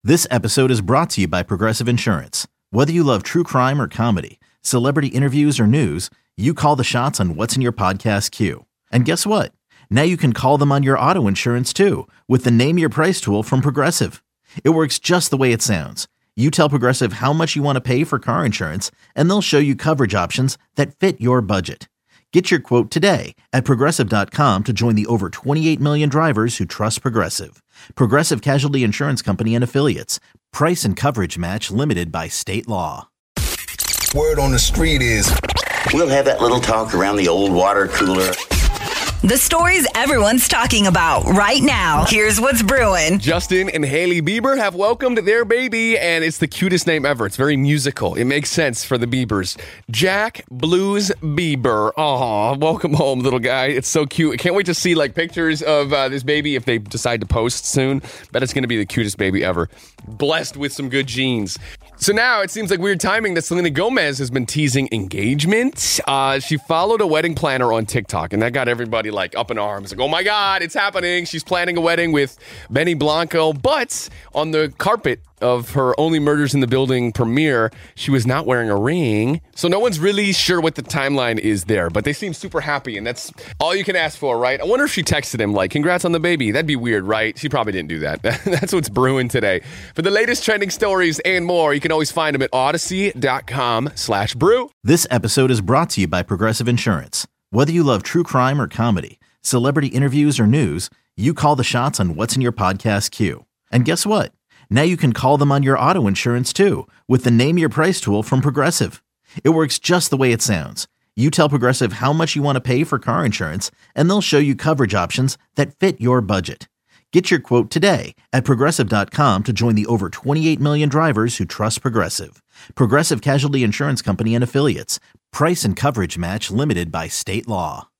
This episode is brought to you by Progressive Insurance. Whether you love true crime or comedy, celebrity interviews or news, you call the shots on what's in your podcast queue. And guess what? Now you can call them on your auto insurance too with the Name Your Price tool from Progressive. It works just the way it sounds. You tell Progressive how much you want to pay for car insurance, and they'll show you coverage options that fit your budget. Get your quote today at Progressive.com to join the over 28 million drivers who trust Progressive. Progressive Casualty Insurance Company and Affiliates. Price and coverage match limited by state law. Word on the street is we'll have that little talk around the old water cooler. The stories everyone's talking about right now. Here's what's brewing. Justin and Hailey Bieber have welcomed their baby, and it's the cutest name ever. It's very musical. It makes sense for the Biebers. Jack Blues Bieber. Aw, welcome home, little guy. It's so cute. I can't wait to see pictures of this baby if they decide to post soon. Bet it's going to be the cutest baby ever. Blessed with some good genes. So now it seems like weird timing that Selena Gomez has been teasing engagement. She followed a wedding planner on TikTok, and that got everybody up in arms. Oh my God, it's happening. She's planning a wedding with Benny Blanco, but on the carpet of her Only Murders in the Building premiere, she was not wearing a ring. So no one's really sure what the timeline is there, but they seem super happy, and that's all you can ask for, right? I wonder if she texted him congrats on the baby. That'd be weird, right? She probably didn't do that. That's what's brewing today. For the latest trending stories and more, you can always find them at Odyssey.com/brew. This episode is brought to you by Progressive Insurance. Whether you love true crime or comedy, celebrity interviews or news, you call the shots on what's in your podcast queue. And guess what? Now you can call them on your auto insurance too with the Name Your Price tool from Progressive. It works just the way it sounds. You tell Progressive how much you want to pay for car insurance, and they'll show you coverage options that fit your budget. Get your quote today at Progressive.com to join the over 28 million drivers who trust Progressive. Progressive Casualty Insurance Company and Affiliates. Price and coverage match limited by state law.